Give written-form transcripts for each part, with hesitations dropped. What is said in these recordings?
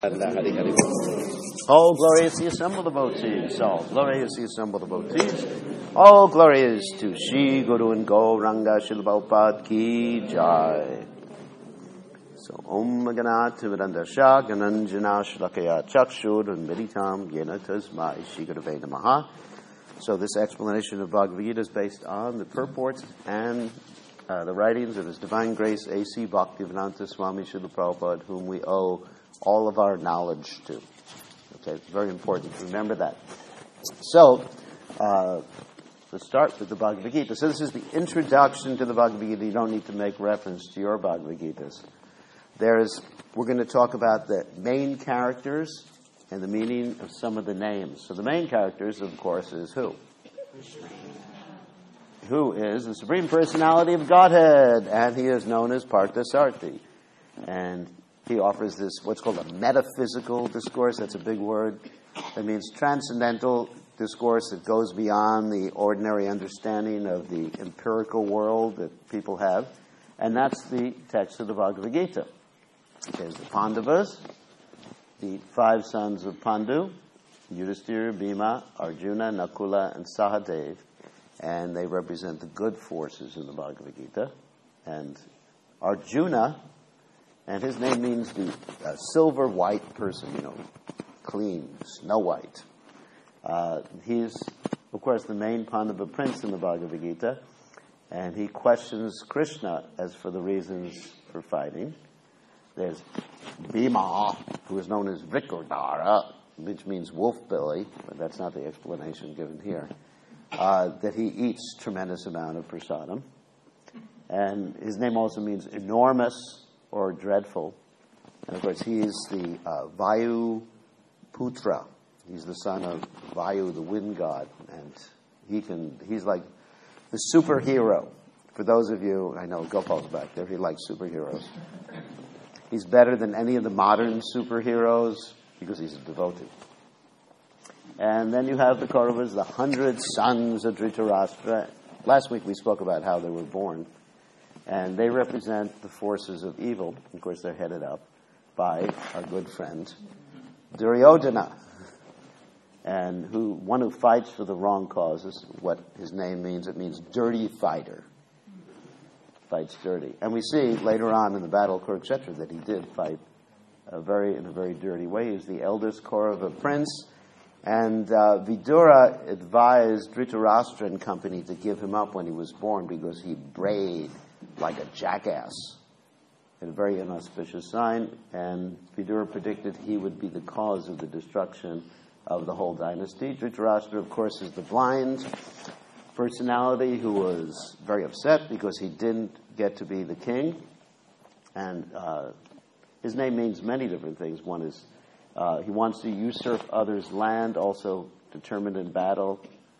All glory is the assembled devotees. All glory is the assembled devotees. All glory is to Shri Guru and Gauranga Srila Prabhupada ki jai. So, Om Ganati Vidandasha Gananjana Shlakaya Chakshur Unmeditam Yena Tasmai Shri Gurave Namaha. So, this explanation of Bhagavad Gita is based on the purports and the writings of His Divine Grace A.C. Bhaktivedanta Swami Srila Prabhupada, whom we owe all of our knowledge to. Okay, it's very important to remember that. So, let's start with the Bhagavad Gita. So this is the introduction to the Bhagavad Gita. You don't need to make reference to your Bhagavad Gitas. We're going to talk about the main characters and the meaning of some of the names. So the main characters, of course, is who? Who is the Supreme Personality of Godhead, and He is known as Parthasarthi. And He offers this, what's called a metaphysical discourse. That's a big word. That means transcendental discourse that goes beyond the ordinary understanding of the empirical world that people have. And that's the text of the Bhagavad Gita. There's the Pandavas, the 5 sons of Pandu, Yudhisthira, Bhima, Arjuna, Nakula, and Sahadev. And they represent the good forces in the Bhagavad Gita. And Arjuna, and his name means the silver white person, clean, snow white. He's, of course, the main Pandava prince in the Bhagavad Gita, and he questions Krishna as for the reasons for fighting. There's Bhima, who is known as Vikradara, which means wolf belly, but that's not the explanation given here, that he eats tremendous amount of prasadam. And his name also means enormous or dreadful. And of course, he is the Vayu Putra. He's the son of Vayu, the wind god. And he's like the superhero. For those of you, I know Gopal's back there, he likes superheroes. He's better than any of the modern superheroes because he's a devotee. And then you have the Kauravas, the 100 sons of Dhritarashtra. Last week we spoke about how they were born. And they represent the forces of evil. Of course, they're headed up by our good friend Duryodhana, and one who fights for the wrong cause is what his name means. It means dirty fighter. Fights dirty. And we see later on in the Battle of Kurukshetra that he did fight in a very dirty way. He's the eldest Kaurava prince. And Vidura advised Dhritarashtra and company to give him up when he was born because he brayed like a jackass. A very inauspicious sign. And Vidura predicted he would be the cause of the destruction of the whole dynasty. Dhritarashtra, of course, is the blind personality who was very upset because he didn't get to be the king. And his name means many different things. One is he wants to usurp others' land, also determined in battle.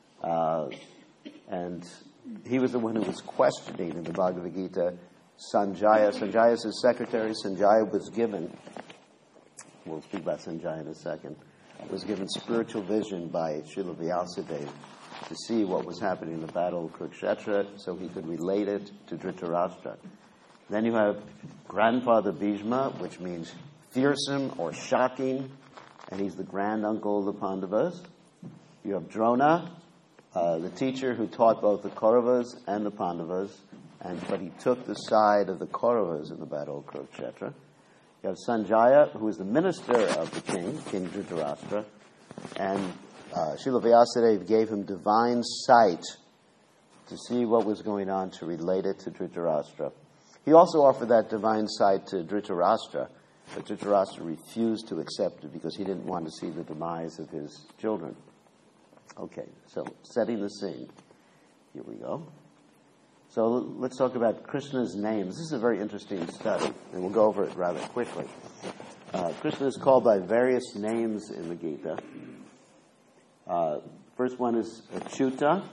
And he was the one who was questioning in the Bhagavad Gita Sanjaya. Sanjaya is his secretary. Sanjaya was given, we'll speak about Sanjaya in a second, was given spiritual vision by Srila Vyasadeva to see what was happening in the Battle of Kurukshetra so he could relate it to Dhritarashtra. Then you have grandfather Bhishma, which means fearsome or shocking, and he's the granduncle of the Pandavas. You have Drona, the teacher who taught both the Kauravas and the Pandavas, but he took the side of the Kauravas in the Battle of Kurukshetra. You have Sanjaya, who is the minister of the King Dhritarashtra, and Srila Vyasadeva gave him divine sight to see what was going on, to relate it to Dhritarashtra. He also offered that divine sight to Dhritarashtra, but Dhritarashtra refused to accept it because he didn't want to see the demise of his children. Okay, so setting the scene. Here we go. So let's talk about Krishna's names. This is a very interesting study, and we'll go over it rather quickly. Krishna is called by various names in the Gita. First one is Achyuta.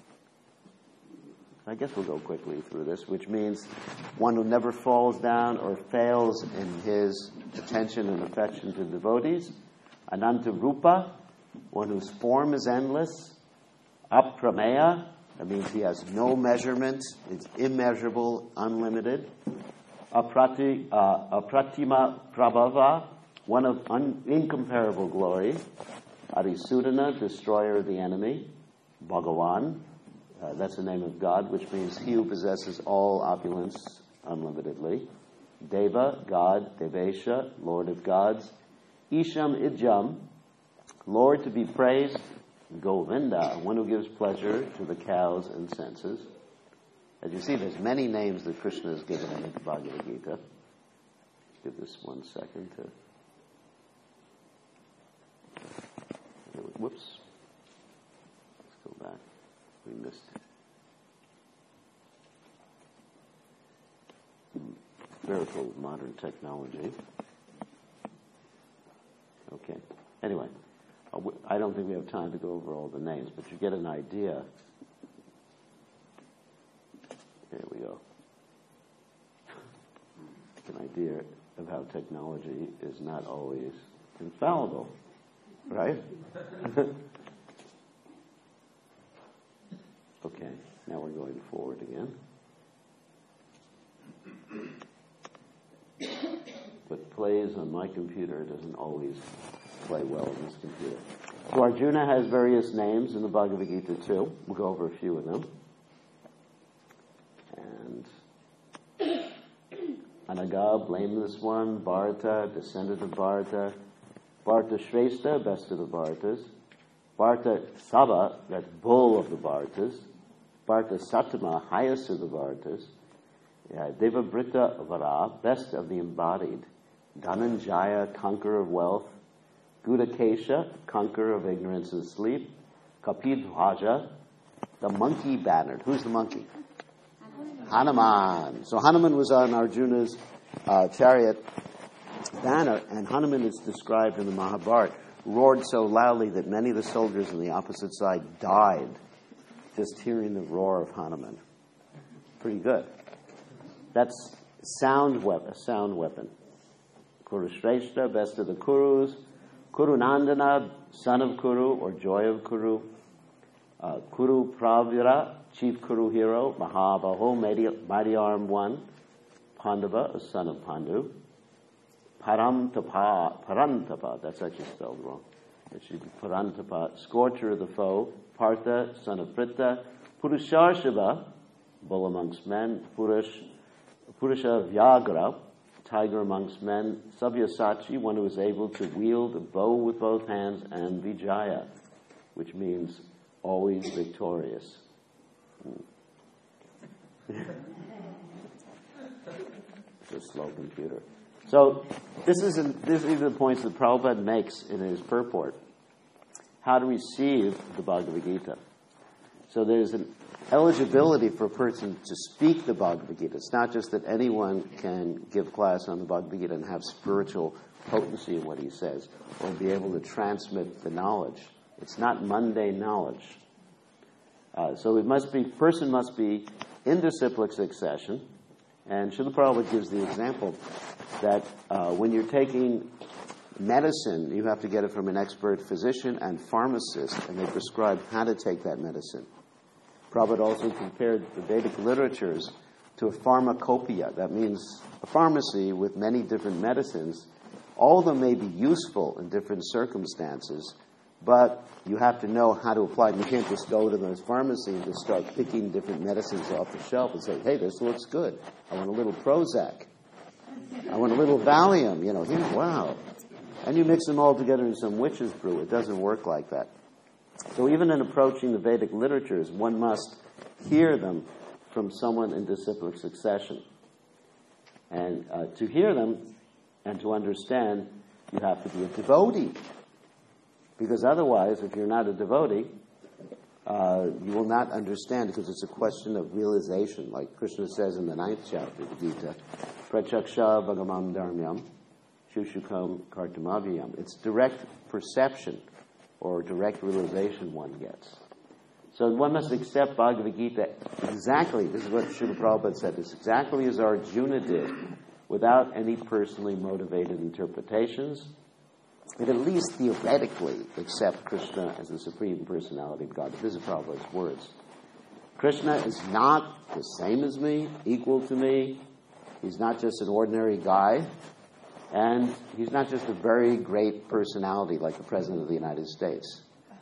I guess we'll go quickly through this, which means one who never falls down or fails in his attention and affection to devotees. Ananta Rupa, one whose form is endless. Aprameya, that means he has no measurement, it's immeasurable, unlimited. Apratima Prabhava, one of incomparable glory. Arisudana, destroyer of the enemy. Bhagavan, that's the name of God, which means he who possesses all opulence unlimitedly. Deva, God. Devesha, Lord of gods. Isham Ijam, Lord to be praised. Govinda, one who gives pleasure to the cows and senses. As you see, there's many names that Krishna has given in the Bhagavad Gita. Give this 1 second to... Whoops. Let's go back. We missed it. Miracle of modern technology. Okay. Anyway, I don't think we have time to go over all the names, but you get an idea. There we go. An idea of how technology is not always infallible, right? Okay, now we're going forward again. What plays on my computer doesn't always play well on this computer. So Arjuna has various names in the Bhagavad Gita too. We'll go over a few of them. And Anaga, blameless one. Bharata, descendant of Bharata. Bharata Shrestha, best of the Bharatas. Bharata Sava, that's bull of the Bharatas. Bharata Sattama, highest of the Bharatas. Devabrita Vara, best of the embodied. Dhananjaya, conqueror of wealth. Gudakesha, conqueror of ignorance and sleep. Kapidhwaja, the monkey bannered. Who's the monkey? Hanuman. So Hanuman was on Arjuna's chariot banner, and Hanuman is described in the Mahabharata, roared so loudly that many of the soldiers on the opposite side died just hearing the roar of Hanuman. Pretty good. That's a sound weapon. Kurushreshta, best of the Kurus. Kurunandana, son of Kuru or joy of Kuru. Kuru Pravira, chief Kuru hero. Mahabaho, mighty armed one. Pandava, a son of Pandu. Parantapa, that's actually spelled wrong. It should be Parantapa, scorcher of the foe. Partha, son of Pritha. Purusharshava, bull amongst men. Purusha Vyagra, tiger amongst men. Sabyasachi, one who is able to wield a bow with both hands. And Vijaya, which means always victorious. It's a slow computer. So these are the points that Prabhupada makes in his purport. How to receive the Bhagavad Gita. So there's an eligibility for a person to speak the Bhagavad Gita. It's not just that anyone can give class on the Bhagavad Gita and have spiritual potency in what he says, or be able to transmit the knowledge. It's not mundane knowledge. So person must be in disciplic succession. And Srila Prabhupada gives the example that when you're taking medicine, you have to get it from an expert physician and pharmacist, and they prescribe how to take that medicine. Prabhupada also compared the Vedic literatures to a pharmacopoeia. That means a pharmacy with many different medicines. All of them may be useful in different circumstances, but you have to know how to apply them. You can't just go to the pharmacy and just start picking different medicines off the shelf and say, hey, this looks good. I want a little Prozac. I want a little Valium. Wow. And you mix them all together in some witch's brew. It doesn't work like that. So even in approaching the Vedic literatures, one must hear them from someone in disciplic succession. And to hear them and to understand, you have to be a devotee. Because otherwise, if you're not a devotee, you will not understand, because it's a question of realization. Like Krishna says in the 9th chapter of the Gita, Prachaksha Bhagamam Dharmyam Shushukam Kartamaviyam. It's direct perception or direct realization one gets. So one must accept Bhagavad Gita exactly, this is what Srila Prabhupada said, it's exactly as Arjuna did, without any personally motivated interpretations. But at least theoretically accept Krishna as the Supreme Personality of God. These are Prabhupada's words. Krishna is not the same as me, equal to me. He's not just an ordinary guy. And he's not just a very great personality like the President of the United States,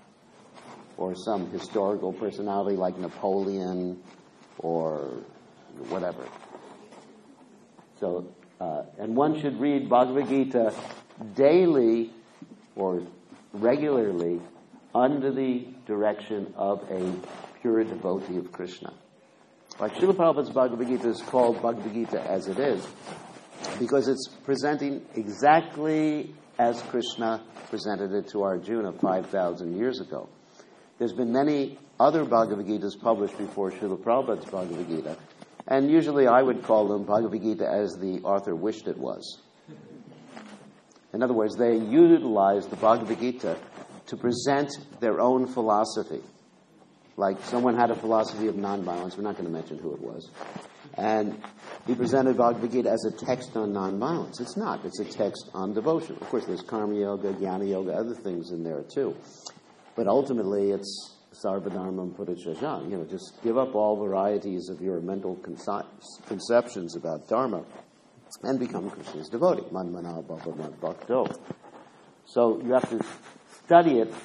or some historical personality like Napoleon, or whatever. So, and one should read Bhagavad Gita daily or regularly under the direction of a pure devotee of Krishna. Like Srila Prabhupada's Bhagavad Gita is called Bhagavad Gita as it is, because it's presenting exactly as Krishna presented it to Arjuna 5,000 years ago. There's been many other Bhagavad Gitas published before Srila Prabhupada's Bhagavad Gita, and usually I would call them Bhagavad Gita as the author wished it was. In other words, they utilized the Bhagavad Gita to present their own philosophy. Like someone had a philosophy of nonviolence, we're not going to mention who it was, and he presented Bhagavad Gita as a text on nonviolence. It's not. It's a text on devotion. Of course, there's Karma Yoga, Jnana Yoga, other things in there too. But ultimately, it's Sarvadharmam Parityajam. Just give up all varieties of your mental conceptions about Dharma and become Krishna's devotee. Manmana bhava mad bhakto. So you have to study it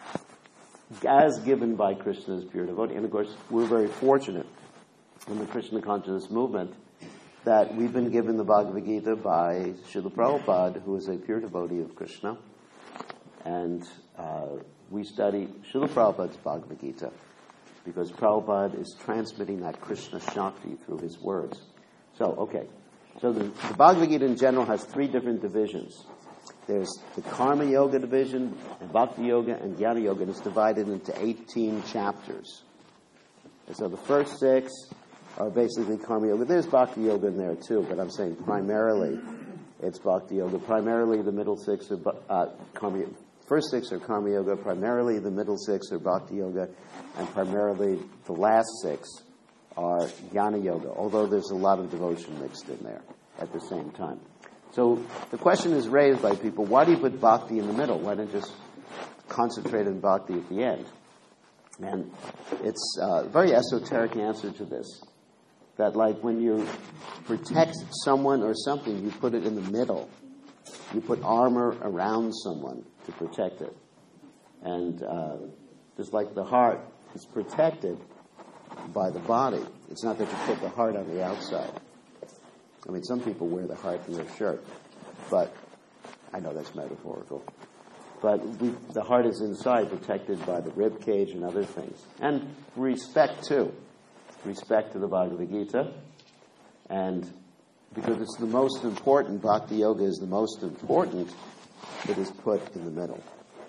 as given by Krishna's pure devotee. And of course, we're very fortunate in the Krishna consciousness movement that we've been given the Bhagavad Gita by Srila Prabhupada, who is a pure devotee of Krishna. And we study Srila Prabhupada's Bhagavad Gita because Prabhupada is transmitting that Krishna Shakti through his words. So the Bhagavad Gita in general has three different divisions. There's the Karma Yoga division, Bhakti Yoga, and Jnana Yoga, and it's divided into 18 chapters. And so the first 6 are basically Karma Yoga. There's Bhakti Yoga in there too, but I'm saying primarily it's Bhakti Yoga. Primarily the middle 6 are Karma Yoga. First 6 are Karma Yoga, primarily the middle 6 are Bhakti Yoga, and primarily the last 6 are Jnana Yoga, although there's a lot of devotion mixed in there at the same time. So the question is raised by people, why do you put Bhakti in the middle? Why don't you just concentrate on Bhakti at the end? And it's a very esoteric answer to this, that like when you protect someone or something, you put it in the middle. You put armor around someone to protect it. And just like the heart is protected by the body, it's not that you put the heart on the outside. I mean, some people wear the heart in their shirt, but I know that's metaphorical. But the heart is inside, protected by the rib cage and other things. And respect, too. Respect to the Bhagavad Gita. And because it's the most important, Bhakti Yoga is the most important, it is put in the middle.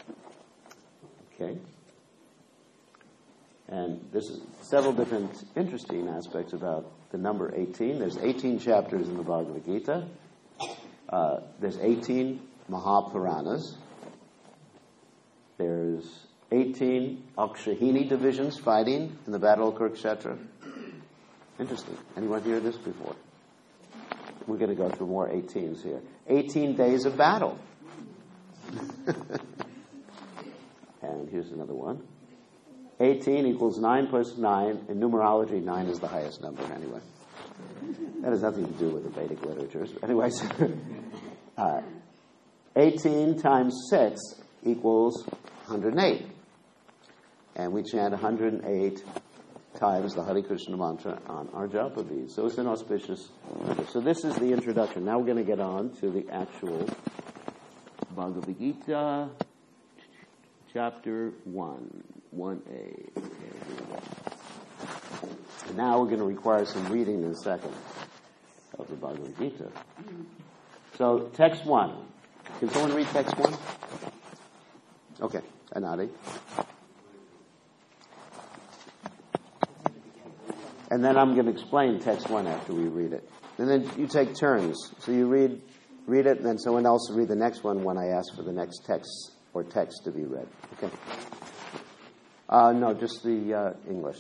Okay? And there's several different interesting aspects about the number 18. There's 18 chapters in the Bhagavad Gita. There's 18 Mahapuranas. There's 18 Akshahini divisions fighting in the Battle of Kurukshetra. Interesting. Anyone hear this before? We're going to go through more 18s here. 18 days of battle. And here's another one. 18 equals 9 plus 9. In numerology, 9 is the highest number anyway. That has nothing to do with the Vedic literatures. But anyways, 18 times 6 equals 108. And we chant 108 times the Hare Krishna mantra on our japa beads. So it's an auspicious number. So this is the introduction. Now we're going to get on to the actual Bhagavad Gita, chapter 1, 1a. Okay, here we go. And now we're going to require some reading in a second of the Bhagavad Gita. So, text 1. Can someone read text 1? Okay, Anadi. And then I'm going to explain text 1 after we read it. And then you take turns. So you read it, and then someone else will read the next one when I ask for the next text or text to be read. Okay? No, just the English.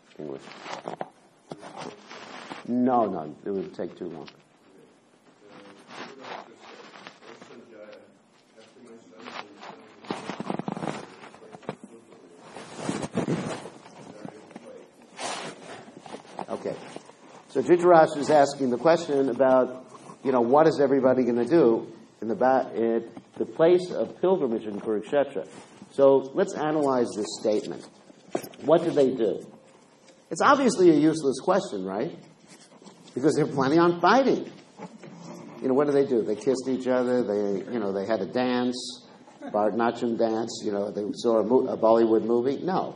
No, it would take too long. Okay. So Dhritarashtra is asking the question about, what is everybody going to do in the place of pilgrimage in Kurukshetra. So let's analyze this statement. What did they do? It's obviously a useless question, right? Because they're planning on fighting. What do? They kissed each other. They had a dance, Bharatanatyam dance. They saw a Bollywood movie. No.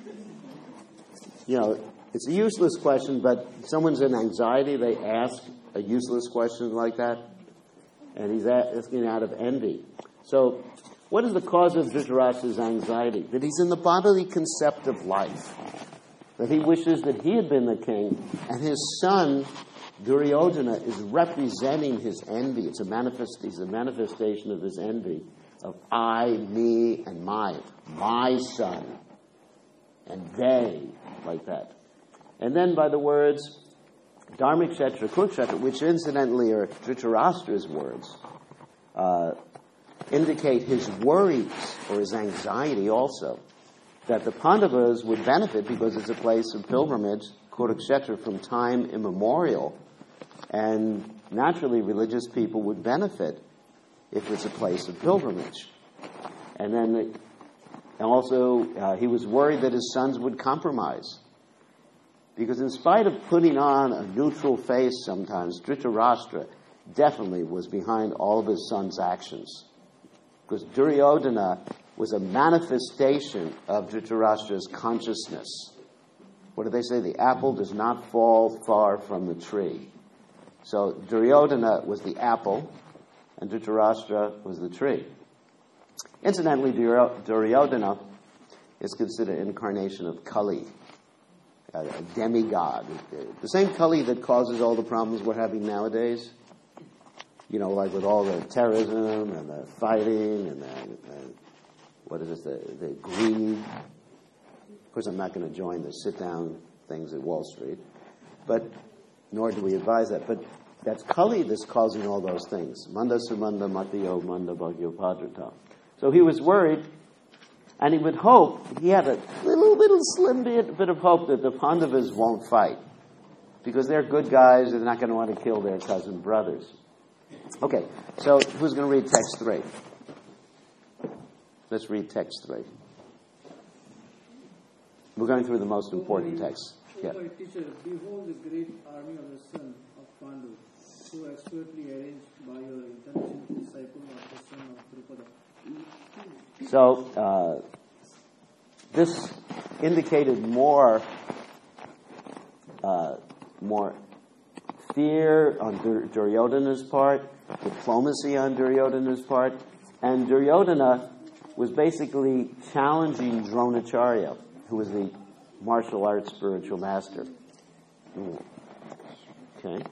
It's a useless question, but someone's in anxiety, they ask a useless question like that, and he's asking out of envy. So, what is the cause of Dhritarashtra's anxiety? That he's in the bodily concept of life. That he wishes that he had been the king, and his son, Duryodhana, is representing his envy. He's a manifestation of his envy, of I, me, and my son, and they, like that. And then by the words, Dharmakshetra, Kurukshetra, which incidentally are Dhritarashtra's words, indicate his worries or his anxiety also, that the Pandavas would benefit because it's a place of pilgrimage, Kurukshetra, from time immemorial, and naturally religious people would benefit if it's a place of pilgrimage. And then, he was worried that his sons would compromise. Because in spite of putting on a neutral face sometimes, Dhritarashtra definitely was behind all of his son's actions. Because Duryodhana was a manifestation of Dhritarashtra's consciousness. What do they say? The apple does not fall far from the tree. So Duryodhana was the apple, and Dhritarashtra was the tree. Incidentally, Duryodhana is considered an incarnation of Kali, a demigod. The same Kali that causes all the problems we're having nowadays. Like with all the terrorism and the fighting and the greed. Of course, I'm not going to join the sit-down things at Wall Street, but nor do we advise that. But that's Kali that's causing all those things. Manda sumanda matiyo manda bhagyo padrata. So he was worried, and he would hope, he had a little slim bit of hope that the Pandavas won't fight. Because they're good guys, they're not going to want to kill their cousin brothers. Okay, so who's going to read text 3? Let's read text 3. We're going through the most important texts. Yeah. My teacher, behold the great army of the son of Pandu, so expertly arranged by your intelligent disciple of the son of Drupada. So, this indicated more fear on Duryodhana's part, diplomacy on Duryodhana's part, and Duryodhana was basically challenging Dronacharya, who was the martial arts spiritual master. Okay.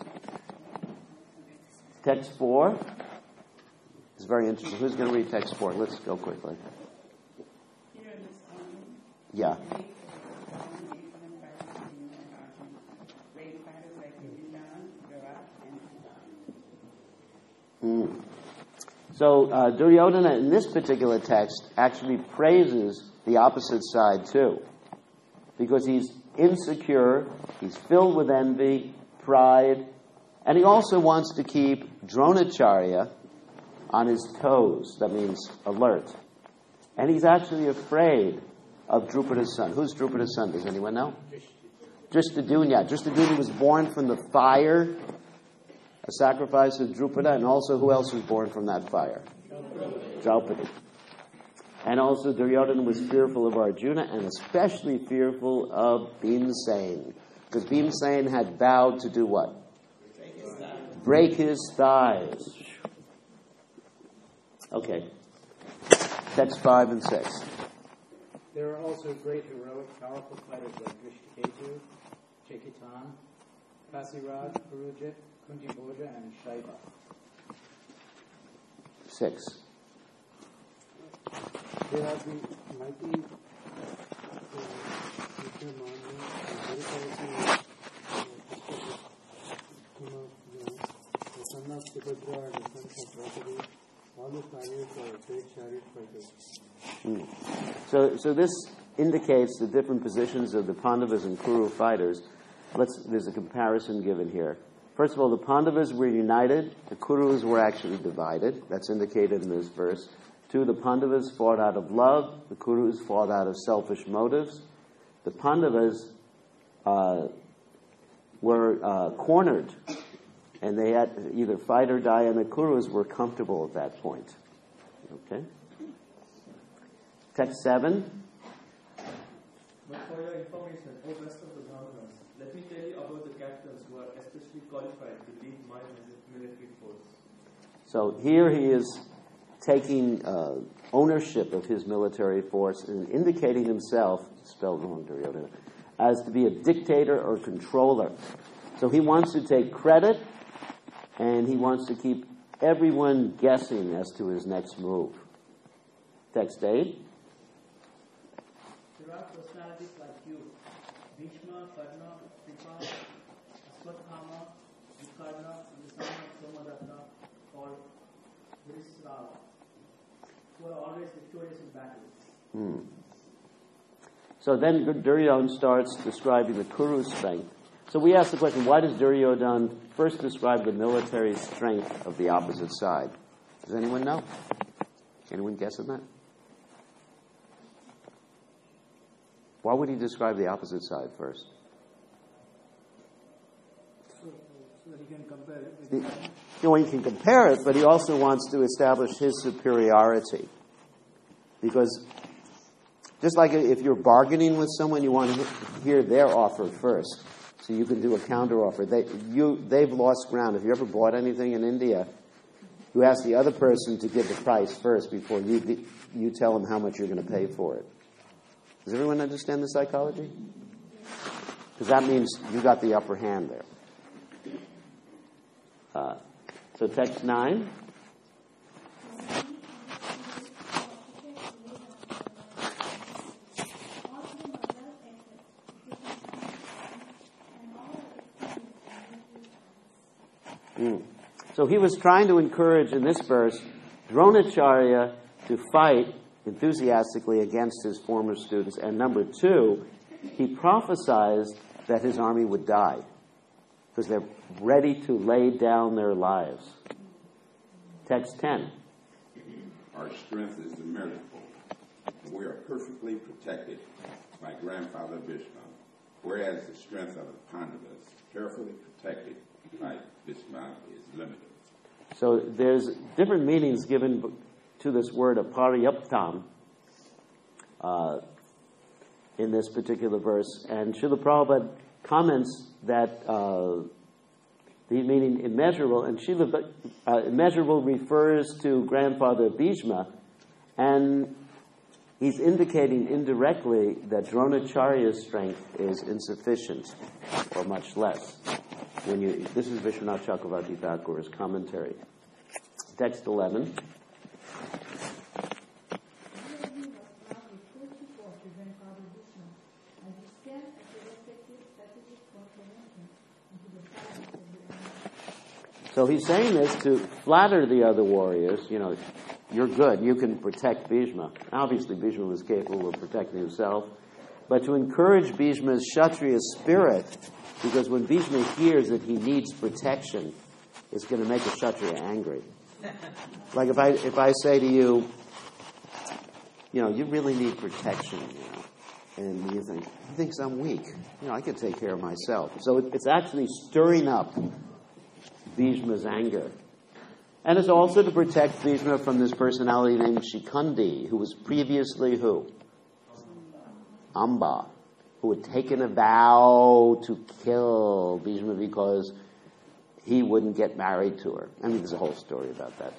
Text 4 is very interesting. Who's going to read text 4? Let's go quickly. Yeah. So Duryodhana in this particular text actually praises the opposite side too. Because he's insecure, he's filled with envy, pride, and he also wants to keep Dronacharya on his toes. That means alert. And he's actually afraid of Drupada's son. Who's Drupada's son? Does anyone know? Drishtadyumna. Drishtadyumna was born from the fire, a sacrifice of Drupada, and also who else was born from that fire? Draupadi. And also Duryodhana was fearful of Arjuna, and especially fearful of Bhimsen. Because Bhimsen had vowed to do what? Break his thighs. Okay. Text 5 and 6. There are also great, heroic, powerful fighters like Drishtaketu, Chekitan, Kasiraj, Purujit, Kuntibhoja, and Shaiva. 6. There have been mighty the son of Subhadra and the son of Draupadi. All the chariots are great chariot fighters. So this indicates the different positions of the Pandavas and Kuru fighters. There's a comparison given here. First of all, the Pandavas were united. The Kurus were actually divided. That's indicated in this verse. 2, the Pandavas fought out of love. The Kurus fought out of selfish motives. The Pandavas were cornered, and they had to either fight or die, and the Kurus were comfortable at that point. Okay? Text 7. But for your information, O rest of the Brahmanas, let me tell you about the captains who are especially qualified to lead my military force. So here he is taking ownership of his military force and indicating himself, spelled wrong, Duryodhana, as to be a dictator or controller. So he wants to take credit, and he wants to keep everyone guessing as to his next move. Text 8. There are personalities like you, Bhishma, Karna, Kripa, Aswathama, Vikarna, and the son of Somadatna, called Virisrava, who are always victorious in battle. So then Duryodhana starts describing the Kuru strength. So we ask the question, why does Duryodhana first describe the military strength of the opposite side? Does anyone know? Anyone guess on that? Why would he describe the opposite side first? So that he can compare it with He can compare it, but he also wants to establish his superiority. Because just like if you're bargaining with someone, you want to hear their offer first, so you can do a counter offer. They've lost ground. If you ever bought anything in India, you ask the other person to give the price first before you tell them how much you're going to pay for it. Does everyone understand the psychology? Because that means you got the upper hand there. So text 9. So he was trying to encourage in this verse Dronacharya to fight enthusiastically against his former students. And number 2, he prophesied that his army would die because they're ready to lay down their lives. Text 10. Our strength is immeasurable, and we are perfectly protected by grandfather Bhishma, whereas the strength of the Pandavas, carefully protected by Bhishma, is limited. So there's different meanings given to this word aparyaptam in this particular verse. And Srila Prabhupada comments that the meaning immeasurable, and immeasurable refers to grandfather Bhishma, and he's indicating indirectly that Dronacharya's strength is insufficient, or much less. This is Vishwanath Chakravarti Thakur's commentary. Text 11. So he's saying this to flatter the other warriors. You're good. You can protect Bhishma. Obviously, Bhishma was capable of protecting himself. But to encourage Bhishma's Kshatriya spirit, because when Bhishma hears that he needs protection, it's going to make a Kshatriya angry. Like if I say to you, you really need protection, and you think, he thinks I'm weak. I can take care of myself. So it's actually stirring up Bhishma's anger. And it's also to protect Bhishma from this personality named Shikandi, who was previously who? Amba, who had taken a vow to kill Bhishma because he wouldn't get married to her. There's a whole story about that.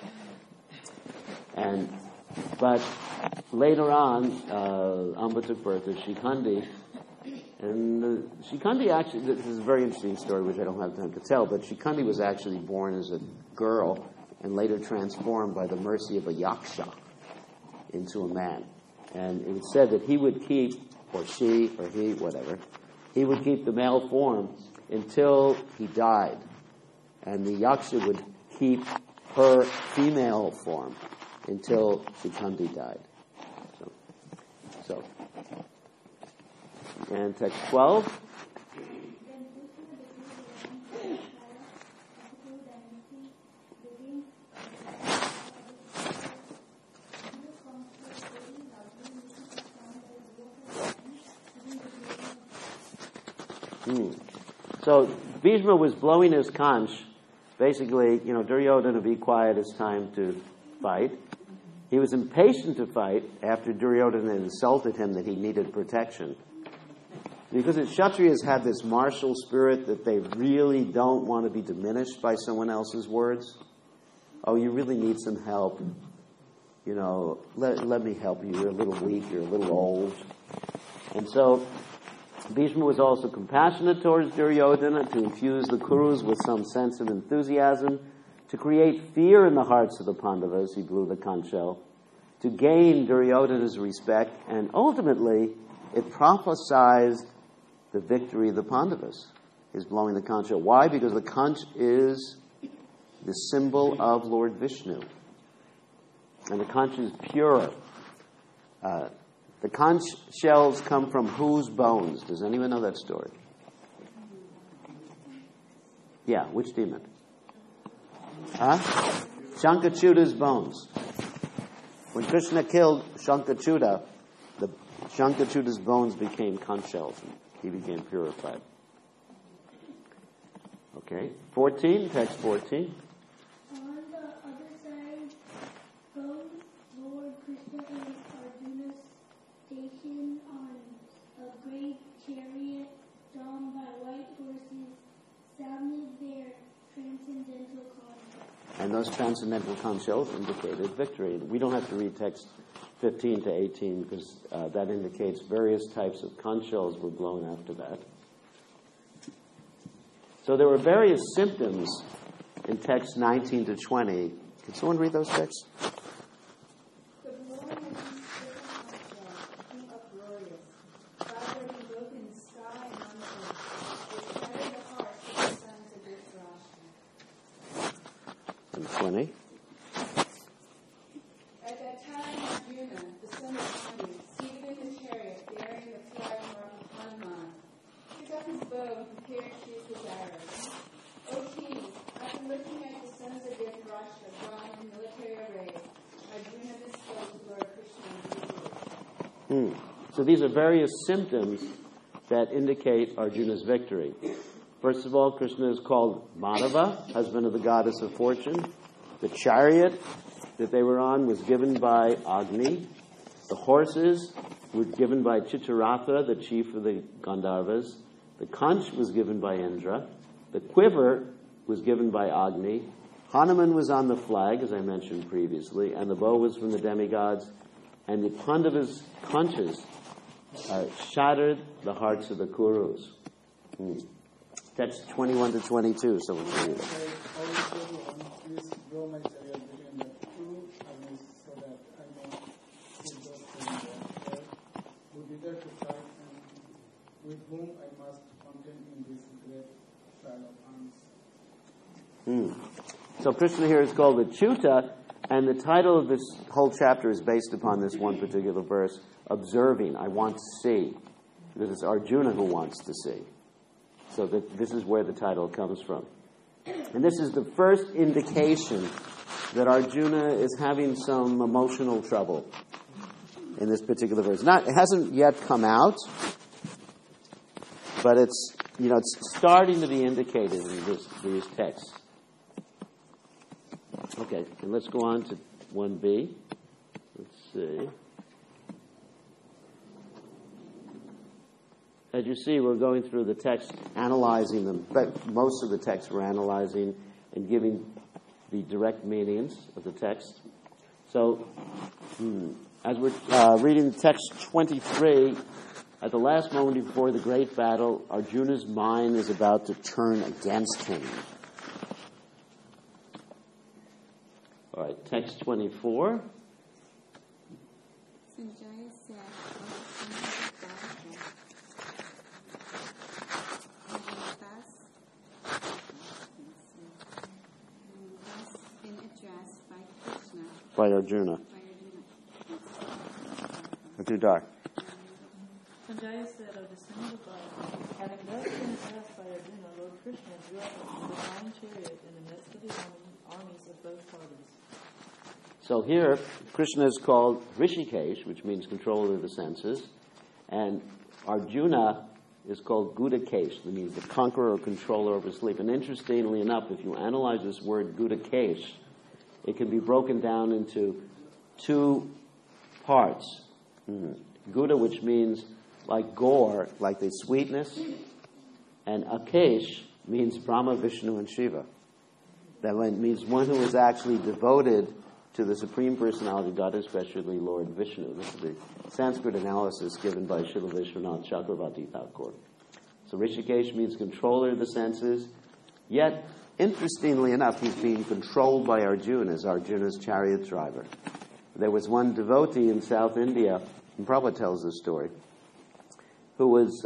But later on, Amba took birth as Shikandi. And Shikandi actually, this is a very interesting story which I don't have time to tell, but Shikandi was actually born as a girl and later transformed by the mercy of a yaksha into a man. And it was said that he would keep, or she, or he, whatever, he would keep the male form until he died. And the yaksha would keep her female form until Shikandi died. So. And text 12. So Bhishma was blowing his conch. Basically, Duryodhana, be quiet, it's time to fight. He was impatient to fight after Duryodhana insulted him that he needed protection. Because the Kshatriyas have this martial spirit that they really don't want to be diminished by someone else's words. Oh, you really need some help. Let me help you. You're a little weak. You're a little old. And so Bhishma was also compassionate towards Duryodhana to infuse the Kurus with some sense of enthusiasm, to create fear in the hearts of the Pandavas. He blew the conch shell, to gain Duryodhana's respect, and ultimately it prophesied the victory of the Pandavas, his blowing the conch shell. Why? Because the conch is the symbol of Lord Vishnu. And the conch is pure. The conch shells come from whose bones? Does anyone know that story? Yeah, which demon? Shankachuda's bones. When Krishna killed Shankachuda, the Shankachuda's bones became conch shells, and he became purified. Okay, 14, text 14. On the other side, both Lord Krishna and Arjuna stationed on a great chariot drawn by white horses sounded their transcendental conch. And those transcendental conch shells indicated victory. We don't have to read text 15 to 18 because that indicates various types of conch shells were blown after that. So there were various symptoms in text 19 to 20. Can someone read those texts? The blowing of these conch became uproarious, vibrating both in the sky and on the earth. It shattered the hearts of the sons of Dhritarashtra. And 20. At that time, Arjuna, the son of Pandu, seated in the chariot bearing the flag mark of Hanuman, took up his bow and prepared to shoot his arrows. O king, after looking at the sons of Dhritarashtra drawn in military array, Arjuna bestowed to Lord Krishna victory. So these are various symptoms that indicate Arjuna's victory. First of all, Krishna is called Madhava, husband of the goddess of fortune. The chariot that they were on was given by Agni. The horses were given by Chitraratha, the chief of the Gandharvas. The conch was given by Indra. The quiver was given by Agni. Hanuman was on the flag, as I mentioned previously, and the bow was from the demigods. And the Pandavas' conches shattered the hearts of the Kurus. Text 21 to 22, so we'll read it. Please draw my chariot between the two armies so that I may see those things who dare to fight and with whom I must contend in this great trial of arms. So Krishna here is called Achyuta, and the title of this whole chapter is based upon this one particular verse, observing, I want to see, because it's Arjuna who wants to see. So this is where the title comes from. And this is the first indication that Arjuna is having some emotional trouble in this particular verse. It hasn't yet come out, but it's starting to be indicated in these texts. Okay, and let's go on to 1b. Let's see. As you see, we're going through the text, analyzing them. But most of the texts we're analyzing and giving the direct meanings of the text. So, as we're reading text 23, at the last moment before the great battle, Arjuna's mind is about to turn against him. All right, text 24. Sanjaya said, thus been addressed by Krishna. By Arjuna. Too dark. Sanjaya said, O descendant of God, having thus been asked by Arjuna, Lord Krishna drew up a divine chariot in the midst of the armies of both parties. So here, Krishna is called Rishikesh, which means controller of the senses, and Arjuna is called Gudakesh. That means the conqueror or controller over sleep. And interestingly enough, if you analyze this word Gudakesh, it can be broken down into two parts. Gouda, which means like gore, like the sweetness, and Akesh means Brahma, Vishnu, and Shiva. That means one who is actually devoted to the Supreme Personality of God, especially Lord Vishnu. This is the Sanskrit analysis given by Srila Vishwanath Chakravarti Thakur. So Rishikesh means controller of the senses, yet, interestingly enough, he's being controlled by Arjuna as Arjuna's chariot driver. There was one devotee in South India, and Prabhupada tells this story, who was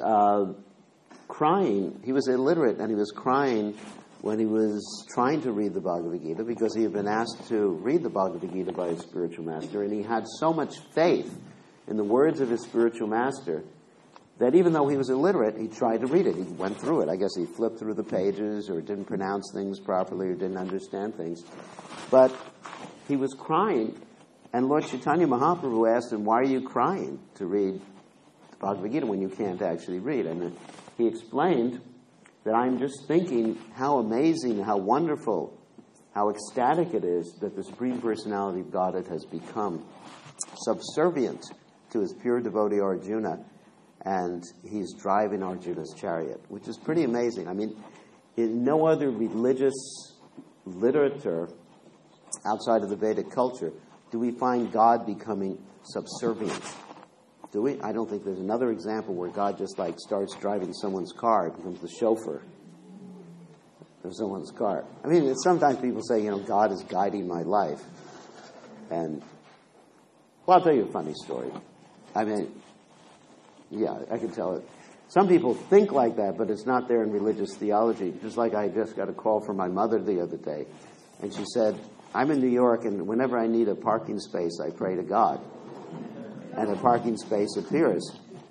crying. He was illiterate, and he was crying when he was trying to read the Bhagavad Gita, because he had been asked to read the Bhagavad Gita by his spiritual master, and he had so much faith in the words of his spiritual master that even though he was illiterate, he tried to read it. He went through it. I guess he flipped through the pages or didn't pronounce things properly or didn't understand things. But he was crying, and Lord Chaitanya Mahaprabhu asked him, why are you crying to read the Bhagavad Gita when you can't actually read? And he explained that I'm just thinking how amazing, how wonderful, how ecstatic it is that the Supreme Personality of Godhead has become subservient to his pure devotee Arjuna, and he's driving Arjuna's chariot, which is pretty amazing. I mean, in no other religious literature outside of the Vedic culture do we find God becoming subservient. Do we? I don't think there's another example where God just like starts driving someone's car, becomes the chauffeur of someone's car. I mean, sometimes people say, God is guiding my life. And, well, I'll tell you a funny story. I mean, yeah, I can tell it. Some people think like that, but it's not there in religious theology. Just like I just got a call from my mother the other day, and she said, I'm in New York, and whenever I need a parking space, I pray to God. And a parking space appears.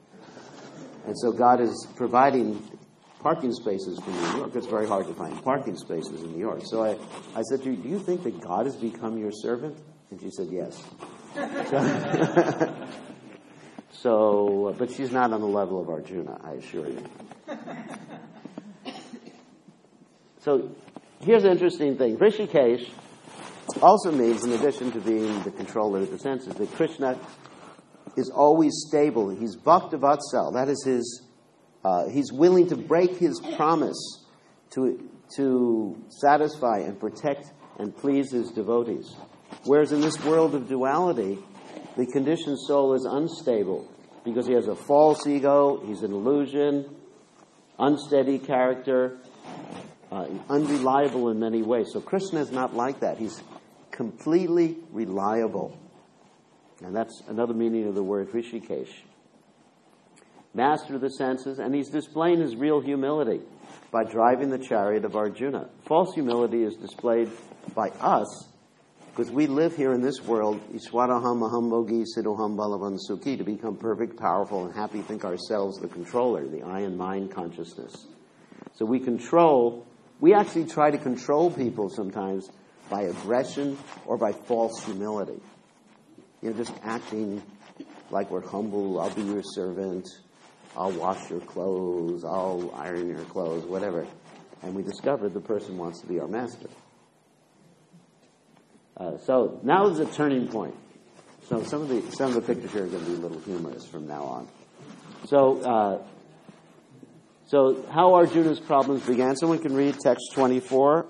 And so God is providing parking spaces for New York. It's very hard to find parking spaces in New York. So I said to her, do you think that God has become your servant? And she said, yes. But she's not on the level of Arjuna, I assure you. So here's an interesting thing. Rishikesh also means, in addition to being the controller of the senses, that Krishna is always stable. He's Bhakta Vatsal. That is he's willing to break his promise to satisfy and protect and please his devotees. Whereas in this world of duality, the conditioned soul is unstable because he has a false ego, he's an illusion, unsteady character, unreliable in many ways. So Krishna is not like that. He's completely reliable. And that's another meaning of the word Rishikesh. Master of the senses, and he's displaying his real humility by driving the chariot of Arjuna. False humility is displayed by us because we live here in this world, Ishwaraham aham bogi siddhoham balavan sukhi, to become perfect, powerful, and happy, think ourselves the controller, the I and mind consciousness. So we actually try to control people sometimes by aggression or by false humility. Just acting like we're humble. I'll be your servant. I'll wash your clothes. I'll iron your clothes, whatever. And we discovered the person wants to be our master. So now is a turning point. So some of the pictures here are going to be a little humorous from now on. So how Arjuna's problems began. Someone can read text 24.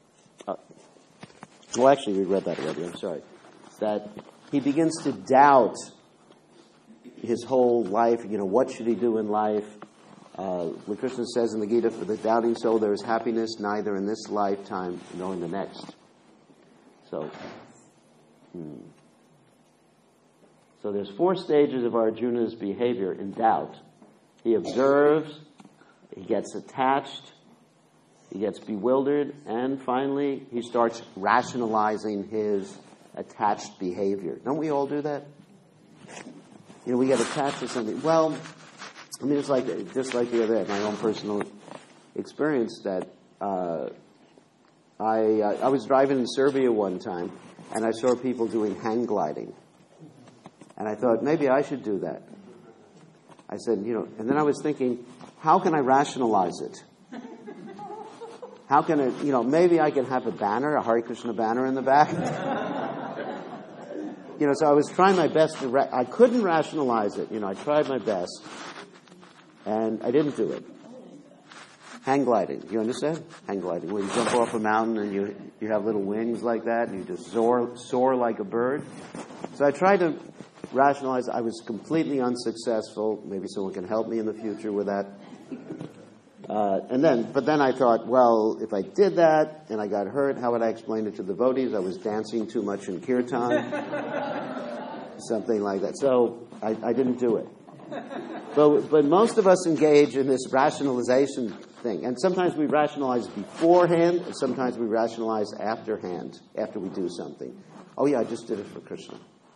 Well, actually, we read that already. I'm sorry. That he begins to doubt his whole life. What should he do in life? What Krishna says in the Gita, for the doubting soul, there is happiness neither in this lifetime nor in the next. So there's 4 stages of Arjuna's behavior in doubt. He observes, he gets attached, he gets bewildered, and finally he starts rationalizing his attached behavior. Don't we all do that? We get attached to something. Well, I mean, it's like just like the other day, my own personal experience that I was driving in Serbia one time, and I saw people doing hang gliding, and I thought maybe I should do that. I said, and then I was thinking, how can I rationalize it? How can it, maybe I can have a banner, a Hare Krishna banner in the back. So I was trying my best I couldn't rationalize it. I tried my best, and I didn't do it. Hang gliding. You understand? Hang gliding. When you jump off a mountain and you have little wings like that, and you just soar like a bird. So I tried to rationalize. I was completely unsuccessful. Maybe someone can help me in the future with that. But then I thought, well, if I did that and I got hurt, how would I explain it to the devotees? I was dancing too much in kirtan, something like that. So I didn't do it. But most of us engage in this rationalization thing, and sometimes we rationalize beforehand, and sometimes we rationalize after we do something. Oh yeah, I just did it for Krishna.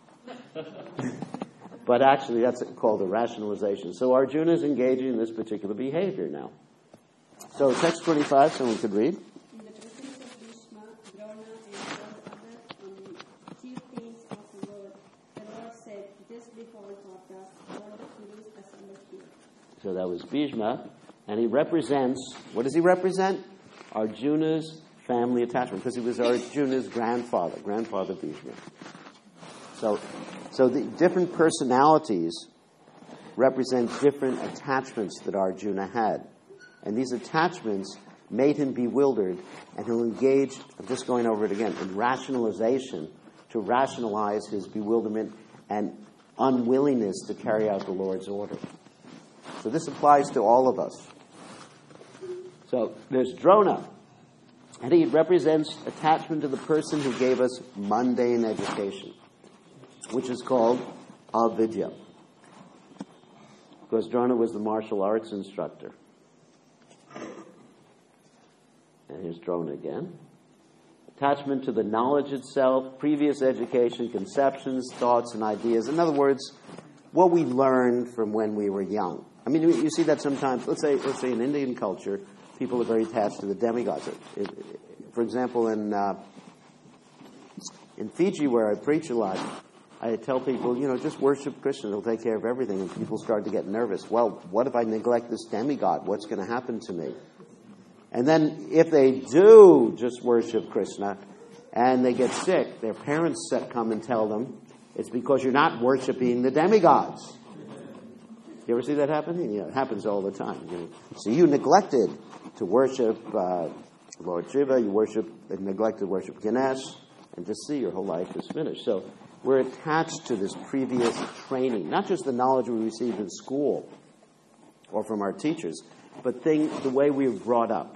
But actually, that's called a rationalization. So Arjuna is engaging in this particular behavior now. So text 25, someone could read. In the presence of Bhishma, Drona, and some other chieftains of the Lord said, just before Gauta, all the Kurus assembled here. So that was Bhishma, and he represents, what does he represent? Arjuna's family attachment, because he was Arjuna's grandfather Bhishma. So the different personalities represent different attachments that Arjuna had. And these attachments made him bewildered, and he'll engage, I'm just going over it again, in rationalization to rationalize his bewilderment and unwillingness to carry out the Lord's order. So this applies to all of us. So there's Drona, and he represents attachment to the person who gave us mundane education, which is called avidya. Because Drona was the martial arts instructor. And here's Drona again. Attachment to the knowledge itself, previous education, conceptions, thoughts, and ideas. In other words, what we learned from when we were young. I mean, you see that sometimes. Let's say in Indian culture, people are very attached to the demigods. For example, in Fiji, where I preach a lot, I tell people, just worship Krishna. He'll take care of everything. And people start to get nervous. Well, what if I neglect this demigod? What's going to happen to me? And then if they do just worship Krishna and they get sick, their parents come and tell them, it's because you're not worshiping the demigods. You ever see that happen? Yeah, it happens all the time. So you neglected to worship Lord Shiva, you neglected to worship Ganesh, and just see your whole life is finished. So we're attached to this previous training, not just the knowledge we received in school or from our teachers, but the way we were brought up.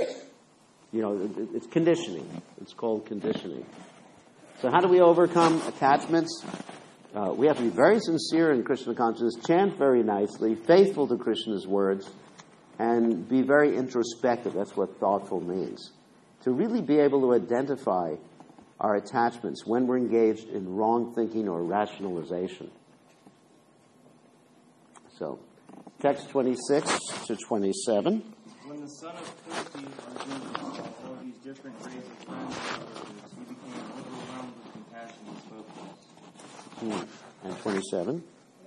It's conditioning. It's called conditioning. So how do we overcome attachments? We have to be very sincere in Krishna consciousness, chant very nicely, faithful to Krishna's words, and be very introspective. That's what thoughtful means. To really be able to identify our attachments when we're engaged in wrong thinking or rationalization. So, text 26 to 27. When the son of Kunti, Arjuna, saw all these different grades of friends and relatives, he became overwhelmed with compassion and spoke thus. And 27.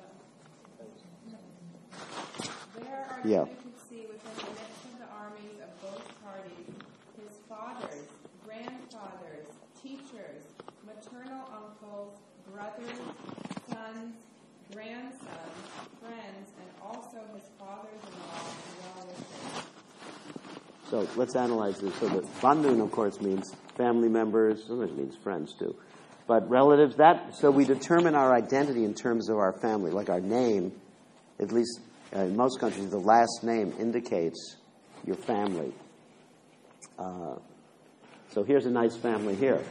There Arjuna Yeah. could see within the midst of the armies of both parties his fathers, grandfathers, teachers, maternal uncles, brothers, sons, grandsons, friends, and also his fathers-in-law and well-wishers. So let's analyze this. So the bandhun, of course, means family members. Sometimes means friends too, but relatives. So we determine our identity in terms of our family, like our name. At least in most countries, the last name indicates your family. So here's a nice family here.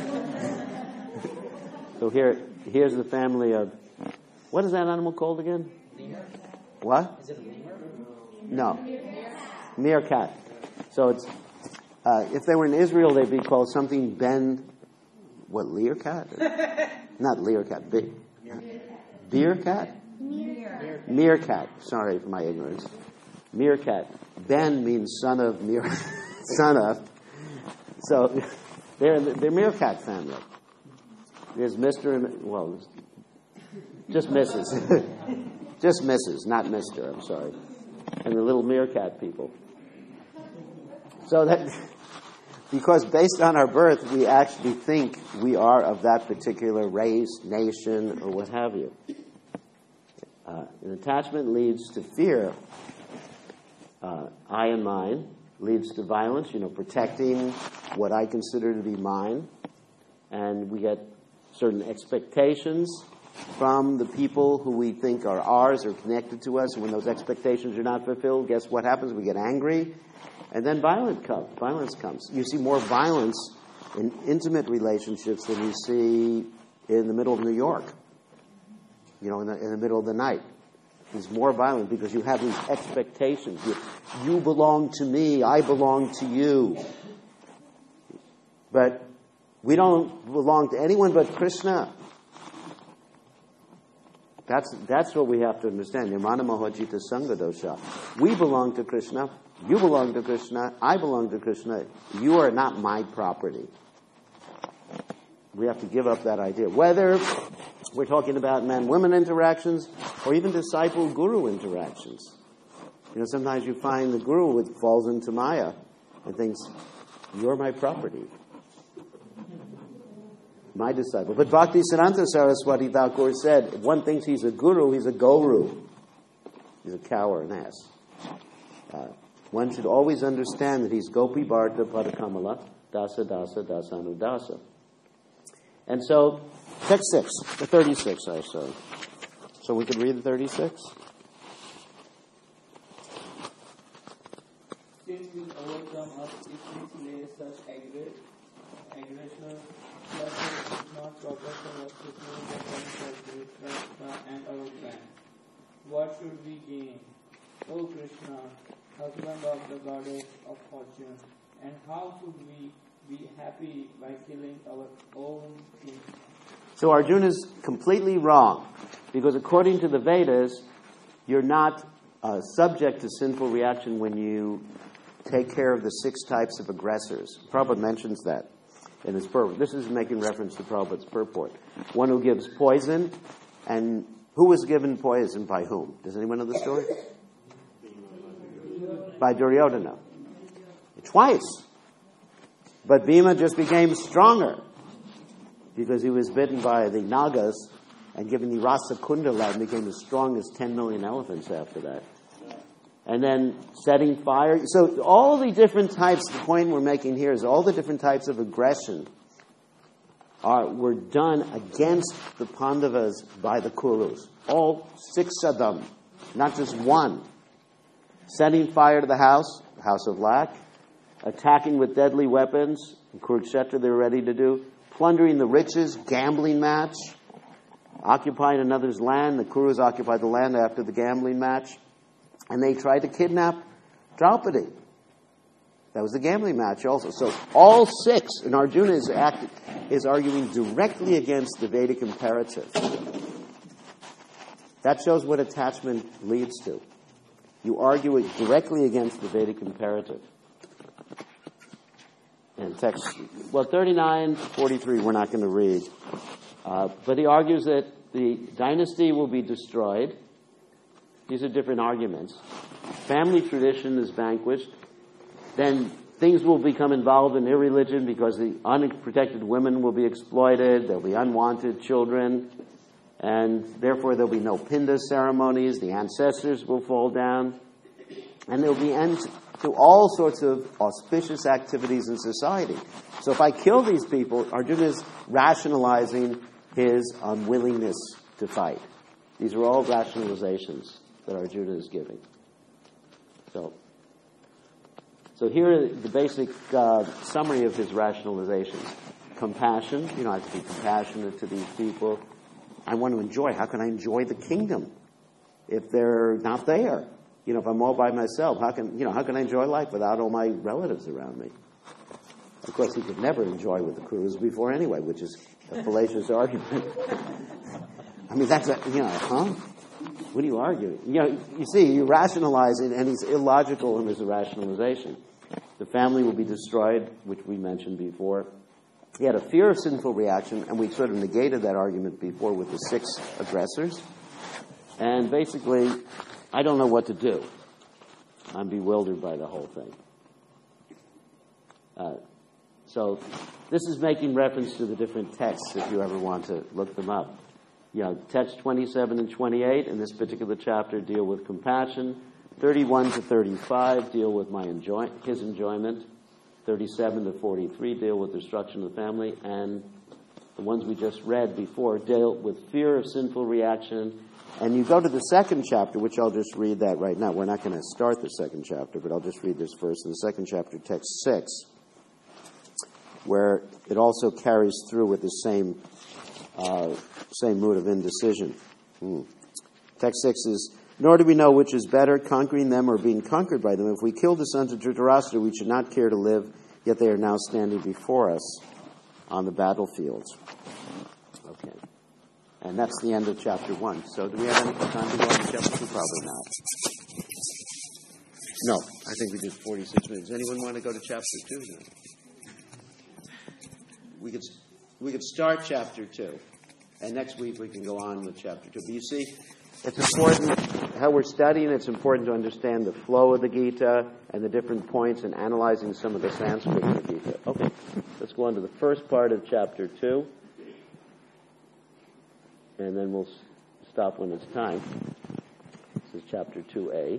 So here's the family of, what is that animal called again? What? Is it a lemur? No. Meerkat. So it's, if they were in Israel, they'd be called something Learcat? Not Learcat. Beercat? Meerkat. Sorry for my ignorance. Meerkat. Ben means son of. So they're Meerkat family. There's Mr. and, just Mrs. Just Mrs., not Mr., I'm sorry. and the little meerkat people. So that, because based on our birth, we actually think we are of that particular race, nation, or what have you. An attachment leads to fear. I and mine leads to violence, protecting what I consider to be mine. And we get certain expectations from the people who we think are ours or connected to us. And when those expectations are not fulfilled, guess what happens? We get angry. And then violence comes. You see more violence in intimate relationships than you see in the middle of New York, in the middle of the night. It's more violent because you have these expectations. You belong to me, I belong to you. But we don't belong to anyone but Krishna. That's what we have to understand. Nirmana Mohajita Sangha Dosha. We belong to Krishna. You belong to Krishna. I belong to Krishna. You are not my property. We have to give up that idea. Whether we're talking about man-woman interactions or even disciple-guru interactions. Sometimes you find the guru falls into Maya and thinks, you're my property. My disciple. But Bhaktisiddhanta Saraswati Thakur said, if one thinks he's a guru, he's a guru. He's a cow or an ass. One should always understand that he's Gopi Bharta Padakamala, Dasa Dasa Dasanu Dasa. And so, text 36, I'm sorry. So we could read the 36? Sin will overcome us if we lay such aggression, plus it is not proper for us to know the terms of Krishna and our plan. What should we gain? O Krishna, husband of the goddess of fortune, and how should we be happy by killing our own king? So Arjuna is completely wrong, because according to the Vedas, you're not subject to sinful reaction when you take care of the 6 types of aggressors. Prabhupada mentions that in his purport. This is making reference to Prabhupada's purport. One who gives poison, and who was given poison by whom? Does anyone know the story? By Duryodhana. Twice. But Bhima just became stronger because he was bitten by the Nagas and given the Rasa Kundala and became as strong as 10 million elephants after that. And then setting fire. So all the different types, the point we're making here is all the different types of aggression were done against the Pandavas by the Kurus. All 6 of them, not just one. Setting fire to the house of lack, attacking with deadly weapons, in Kurukshetra they were ready to do, plundering the riches, gambling match, occupying another's land. The Kurus occupied the land after the gambling match, and they tried to kidnap Draupadi. That was the gambling match also. So all 6, and Arjuna is arguing directly against the Vedic imperative. That shows what attachment leads to. You argue it directly against the Vedic imperative. And text, 39 to 43 we're not going to read. But he argues that the dynasty will be destroyed. These are different arguments. Family tradition is vanquished. Then things will become involved in irreligion because the unprotected women will be exploited. There'll be unwanted children. And therefore there'll be no pinda ceremonies. The ancestors will fall down. And there'll be ends to all sorts of auspicious activities in society. So if I kill these people, Arjuna is rationalizing his unwillingness to fight. These are all rationalizations that Arjuna is giving. So here are the basic summary of his rationalizations. Compassion. I have to be compassionate to these people. I want to enjoy. How can I enjoy the kingdom if they're not there? If I'm all by myself, how can I enjoy life without all my relatives around me? Of course, he could never enjoy with the Kurus before anyway, which is a fallacious argument. I mean, that's What are you arguing? You see, you rationalize it, and he's illogical in his rationalization. The family will be destroyed, which we mentioned before. He had a fear of sinful reaction, and we sort of negated that argument before with the 6 aggressors. And basically, I don't know what to do. I'm bewildered by the whole thing. So this is making reference to the different texts if you ever want to look them up. Text 27 and 28 in this particular chapter deal with compassion. 31 to 35 deal with his enjoyment. 37 to 43 deal with destruction of the family. And the ones we just read before deal with fear of sinful reaction. And you go to the second chapter, which I'll just read that right now. We're not going to start the second chapter, but I'll just read this first. In the second chapter, text 6, where it also carries through with the same mood of indecision. Text 6 is, nor do we know which is better, conquering them or being conquered by them. If we kill the sons of Dhritarashtra, we should not care to live, yet they are now standing before us on the battlefields. Okay. And that's the end of chapter 1. So do we have any time to go on to chapter 2? Probably not. No, I think we did 46 minutes. Anyone want to go to chapter 2 now? We could start chapter 2, and next week we can go on with chapter 2. But you see, it's important how we're studying. It's important to understand the flow of the Gita and the different points and analyzing some of the Sanskrit of the Gita. Okay, let's go on to the first part of chapter 2, and then we'll stop when it's time. This is chapter 2a.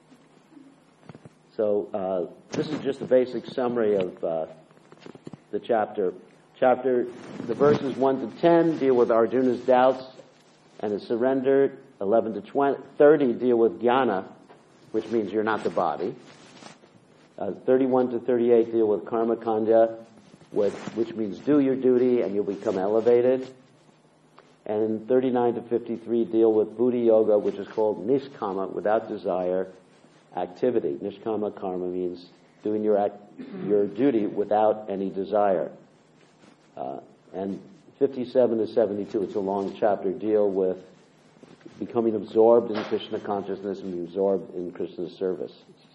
So this is just a basic summary of the chapter. The verses 1 to 10 deal with Arjuna's doubts and his surrender. 11 to 30 deal with jnana, which means you're not the body. 31 to 38 deal with karma kanda, which means do your duty and you'll become elevated. And 39 to 53 deal with buddhi yoga, which is called nishkama, without desire, activity. Nishkama karma means doing your duty without any desire. And 57 to 72, it's a long chapter, deal with becoming absorbed in Krishna consciousness and being absorbed in Krishna's service.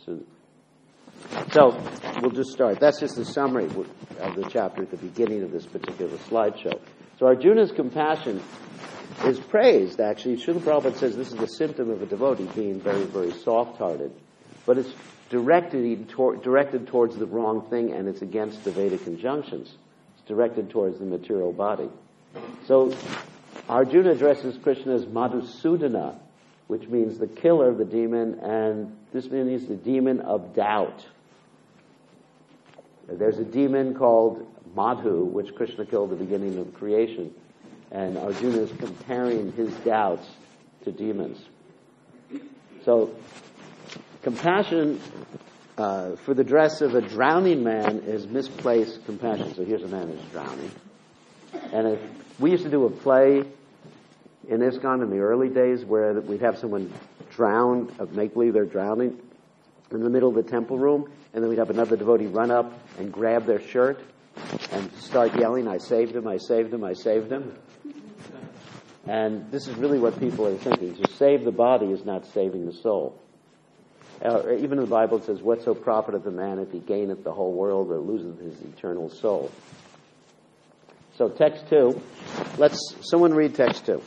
So we'll just start. That's just a summary of the chapter at the beginning of this particular slideshow. So Arjuna's compassion is praised, actually. Srila Prabhupada says this is a symptom of a devotee being very, very soft-hearted. But it's directed towards the wrong thing, and it's against the Vedic injunctions. It's directed towards the material body. So Arjuna addresses Krishna as Madhusudana, which means the killer of the demon, and this means the demon of doubt. There's a demon called Madhu, which Krishna killed at the beginning of creation, and Arjuna is comparing his doubts to demons. So compassion for the dress of a drowning man is misplaced compassion. So here's a man who's drowning. And we used to do a play in ISKCON in the early days where we'd have someone drowned, make believe they're drowning in the middle of the temple room, and then we'd have another devotee run up and grab their shirt and start yelling, I saved him, I saved him, I saved him. And this is really what people are thinking. To save the body is not saving the soul. Even in the Bible it says, what so profiteth a man if he gaineth the whole world or loseth his eternal soul? So text 2. Someone read text 2.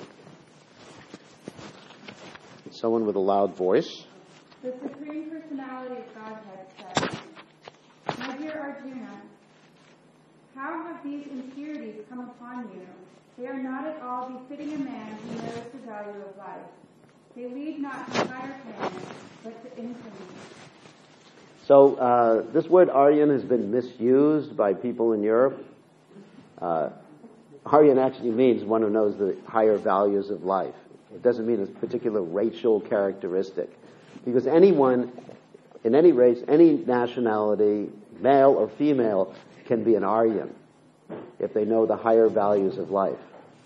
Someone with a loud voice. The Supreme Personality of Godhead says, my dear Arjuna, how have these impurities come upon you? They are not at all befitting a man who knows the value of life. They lead not to higher planets, but to infamy. So this word Aryan has been misused by people in Europe. Aryan actually means one who knows the higher values of life. It doesn't mean a particular racial characteristic. Because anyone, in any race, any nationality, male or female, can be an Aryan if they know the higher values of life.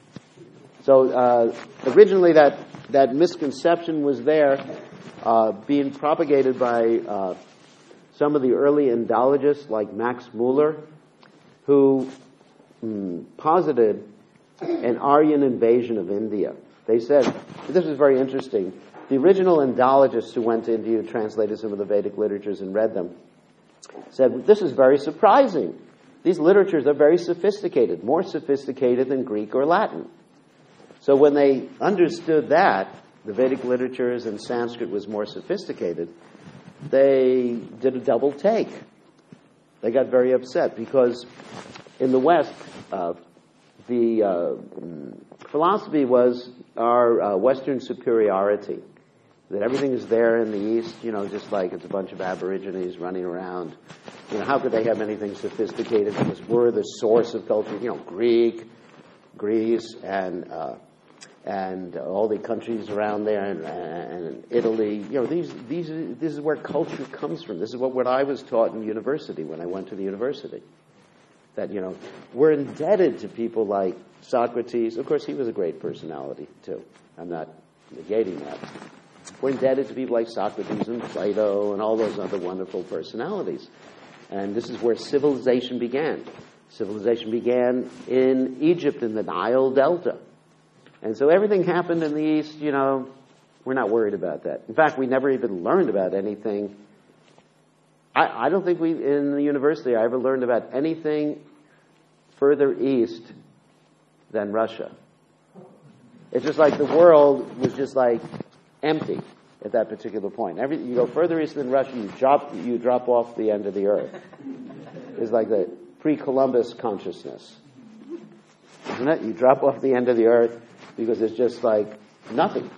So originally that misconception was there, being propagated by some of the early Indologists like Max Muller, who posited an Aryan invasion of India. They said, this was very interesting, the original Indologists who went to India, translated some of the Vedic literatures and read them, said, this is very surprising. These literatures are very sophisticated, more sophisticated than Greek or Latin. So when they understood that, the Vedic literatures and Sanskrit was more sophisticated, they did a double take. They got very upset because in the West, the philosophy was our Western superiority, that everything is there in the East, just like it's a bunch of Aborigines running around. How could they have anything sophisticated? Because we're the source of culture. Greece, and all the countries around there, and Italy. This is where culture comes from. This is what I was taught in university when I went to the university. That we're indebted to people like Socrates. Of course, he was a great personality too. I'm not negating that. We're indebted to people like Socrates and Plato and all those other wonderful personalities. And this is where civilization began. Civilization began in Egypt, in the Nile Delta. And so everything happened in the East, we're not worried about that. In fact, we never even learned about anything. I don't think in the university, I ever learned about anything further east than Russia. It's just like the world was just like empty at that particular point. You go further east than Russia, you drop off the end of the earth. It's like the pre-Columbus consciousness, isn't it? You drop off the end of the earth because it's just like nothing.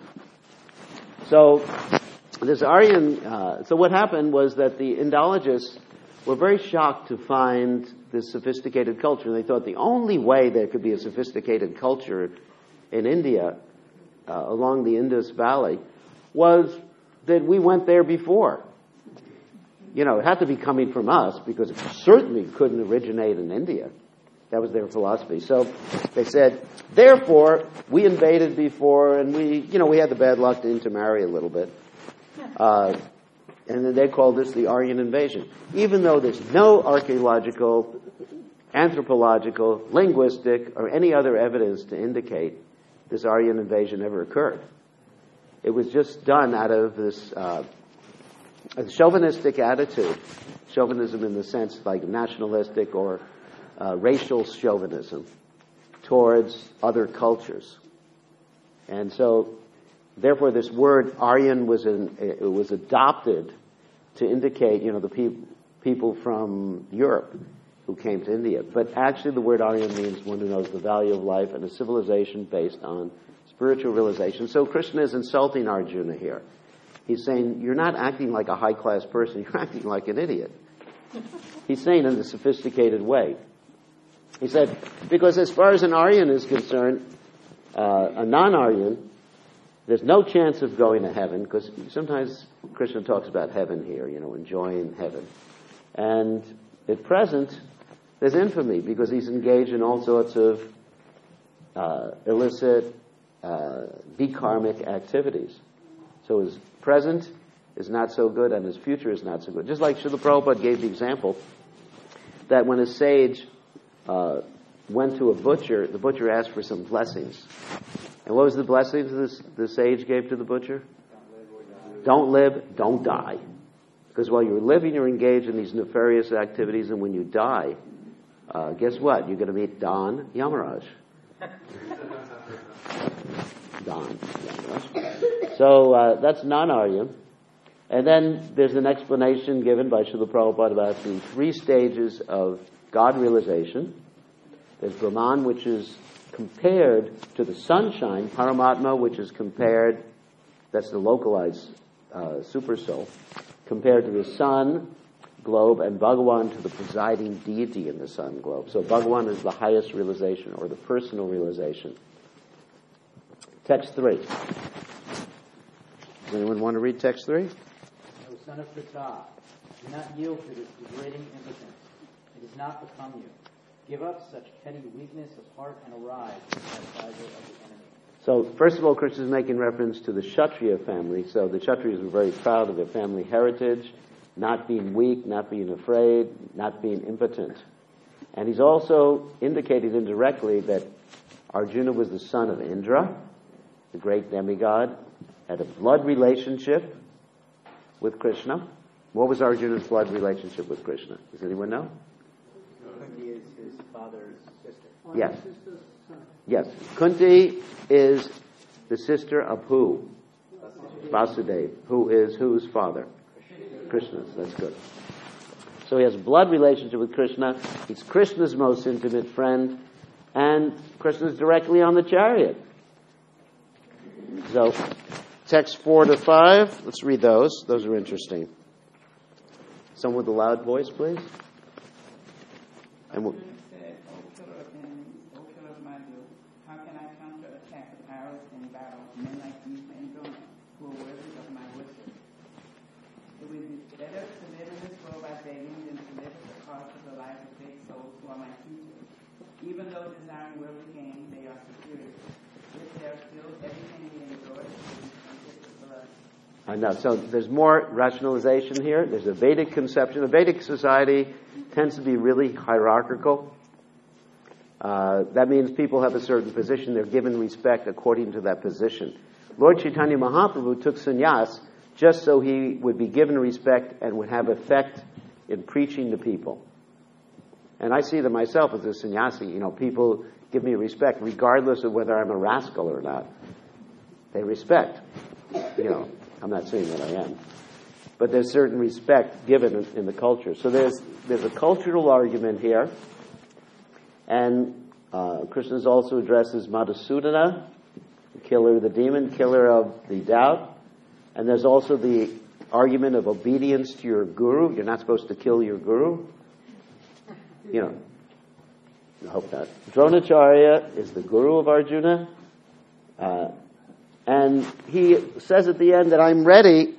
So this Aryan, so what happened was that the Indologists were very shocked to find this sophisticated culture. They thought the only way there could be a sophisticated culture in India, along the Indus Valley, was that we went there before. It had to be coming from us because it certainly couldn't originate in India. That was their philosophy. So they said, therefore, we invaded before, and we had the bad luck to intermarry a little bit. And then they called this the Aryan invasion. Even though there's no archaeological, anthropological, linguistic, or any other evidence to indicate this Aryan invasion ever occurred. It was just done out of this a chauvinistic attitude. Chauvinism in the sense like nationalistic or racial chauvinism towards other cultures. And so, therefore, this word Aryan was adopted to indicate, the people from Europe who came to India. But actually, the word Aryan means one who knows the value of life and a civilization based on spiritual realization. So Krishna is insulting Arjuna here. He's saying, you're not acting like a high-class person, you're acting like an idiot. He's saying in a sophisticated way. He said, because as far as an Aryan is concerned, a non-Aryan, there's no chance of going to heaven, because sometimes Krishna talks about heaven here, enjoying heaven. And at present, there's infamy, because he's engaged in all sorts of illicit, bikarmic activities. So his present is not so good, and his future is not so good. Just like Srila Prabhupada gave the example that when a sage went to a butcher, the butcher asked for some blessings. And what was the blessings the sage gave to the butcher? Don't live, don't die. Because while you're living, you're engaged in these nefarious activities, and when you die, guess what? You're going to meet Don Yamaraj. Don Yamaraj. So that's non-Aryan. And then there's an explanation given by Srila Prabhupada about the 3 stages of God realization. There's Brahman, which is compared to the sunshine, Paramatma, which is compared, that's the localized super soul, compared to the sun globe, and Bhagavan to the presiding deity in the sun globe. So Bhagavan is the highest realization, or the personal realization. Text 3. Does anyone want to read text 3? O son of Pritha, do not yield to this degrading impotence. It does not become you. Give up such petty weakness of heart and arise as advisor of the enemy. So, first of all, Krishna is making reference to the Kshatriya family. So the Kshatriyas were very proud of their family heritage, not being weak, not being afraid, not being impotent. And he's also indicated indirectly that Arjuna was the son of Indra, the great demigod, had a blood relationship with Krishna. What was Arjuna's blood relationship with Krishna? Does anyone know? Kunti is his father's sister. Yes. Yes. Kunti is the sister of who? Vasudeva. Who is whose father? Krishna's. That's good. So he has a blood relationship with Krishna. He's Krishna's most intimate friend. And Krishna's directly on the chariot. So, text 4 to 5. Let's read those. Those are interesting. Someone with a loud voice, please. And Arjuna said, O killer of enemies, O killer of my will, how can I counterattack with arrows in battle men like Bhishma and Drona, who are worthy of my worship? It would be better to live in this world by begging than to live at the cost of the lives of big souls who are my teachers. Even though desiring worldly gain, they are superior. Yet they are still everything they enjoy is blood. I know. So there's more rationalization here. There's a Vedic conception. A Vedic society tends to be really hierarchical. That means people have a certain position. They're given respect according to that position. Lord Chaitanya Mahaprabhu took sannyas just so he would be given respect and would have effect in preaching to people. And I see that myself as a sannyasi. People give me respect regardless of whether I'm a rascal or not. They respect. I'm not saying that I am. But there's certain respect given in the culture. So there's a cultural argument here. And Krishna also addresses Madhusudana, the killer of the demon, killer of the doubt. And there's also the argument of obedience to your guru. You're not supposed to kill your guru. I hope not. Dronacharya is the guru of Arjuna. And he says at the end that I'm ready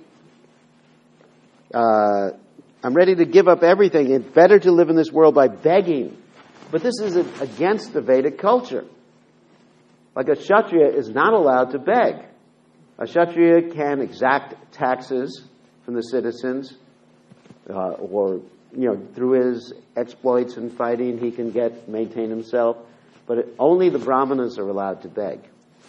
to give up everything. It's better to live in this world by begging. But this is against the Vedic culture. Like a Kshatriya is not allowed to beg. A Kshatriya can exact taxes from the citizens, or through his exploits and fighting, he can maintain himself. But only the Brahmanas are allowed to beg.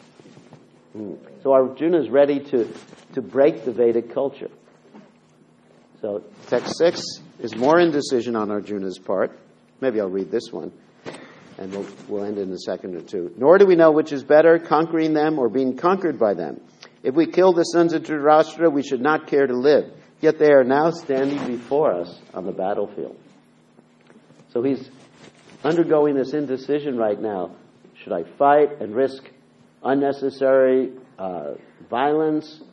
So Arjuna is ready to break the Vedic culture. So text 6 is more indecision on Arjuna's part. Maybe I'll read this one, and we'll end in a second or two. Nor do we know which is better, conquering them or being conquered by them. If we kill the sons of Dhritarashtra, we should not care to live. Yet they are now standing before us on the battlefield. So he's undergoing this indecision right now. Should I fight and risk unnecessary violence?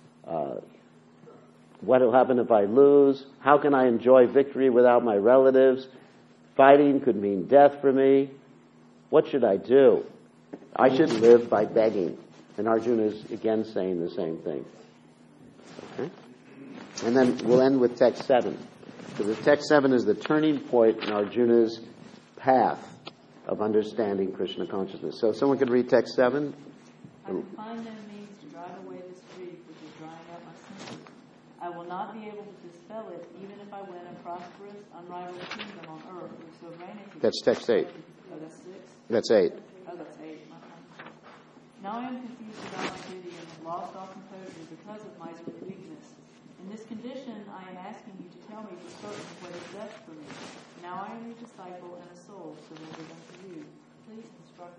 What will happen if I lose? How can I enjoy victory without my relatives? Fighting could mean death for me. What should I do? I should live by begging. And Arjuna is again saying the same thing. Okay? And then we'll end with text 7. So the text 7 is the turning point in Arjuna's path of understanding Krishna consciousness. So if someone could read text 7. I can find no means to drive away this grief which is drying out my senses. I will not be able to dispel it even if I win a prosperous, unrivaled kingdom on earth with sovereignty. That's text 8. Oh, that's 6? That's 8. Oh, that's 8. Now I am confused about my duty and have lost all composure because of my great weakness. In this condition, I am asking you to tell me for certain what is best for me. Now I am your disciple and a soul surrendered unto you. Please instruct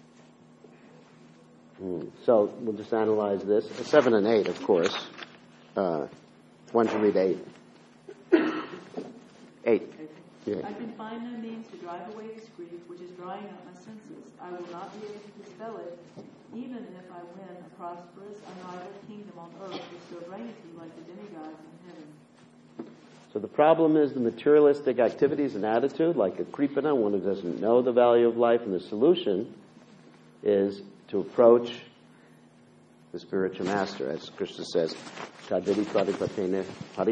me. So we'll just analyze this. 7 and 8, of course. One to read 8. 8. Yeah. I can find no means to drive away this grief which is drying out my senses. I will not be able to dispel it, even if I win a prosperous, unrivaled kingdom on earth with sovereignty like the demigods in heaven. So the problem is the materialistic activities and attitude, like a kripana, one who doesn't know the value of life, and the solution is to approach the spiritual master, as Krishna says, if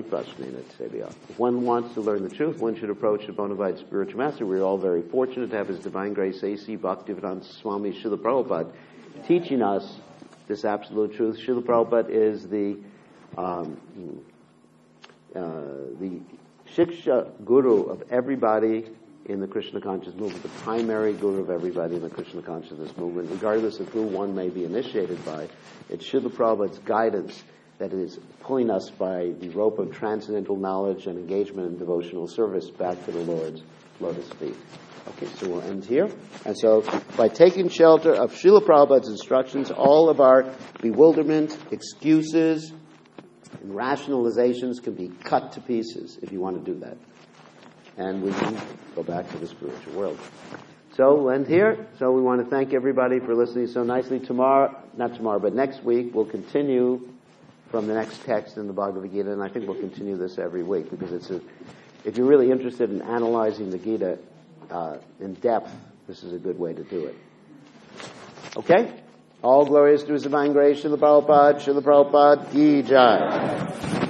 one wants to learn the truth, one should approach a bona fide spiritual master. We're all very fortunate to have His Divine Grace A.C. Bhaktivedanta Swami Srila Prabhupada teaching us this absolute truth. Srila Prabhupada is the Shiksha Guru of everybody in the Krishna consciousness movement, the primary guru of everybody in the Krishna consciousness movement, regardless of who one may be initiated by. It's Srila Prabhupada's guidance that is pulling us by the rope of transcendental knowledge and engagement in devotional service back to the Lord's lotus feet. Okay, so we'll end here. And so, by taking shelter of Srila Prabhupada's instructions, all of our bewilderment, excuses, And rationalizations can be cut to pieces if you want to do that. And we can go back to the spiritual world. So we'll end here. So we want to thank everybody for listening so nicely. Not tomorrow, but next week, we'll continue from the next text in the Bhagavad Gita, and I think we'll continue this every week, because if you're really interested in analyzing the Gita in depth, this is a good way to do it. Okay? All glorious to His divine grace, Srila Prabhupada, Ki Jai.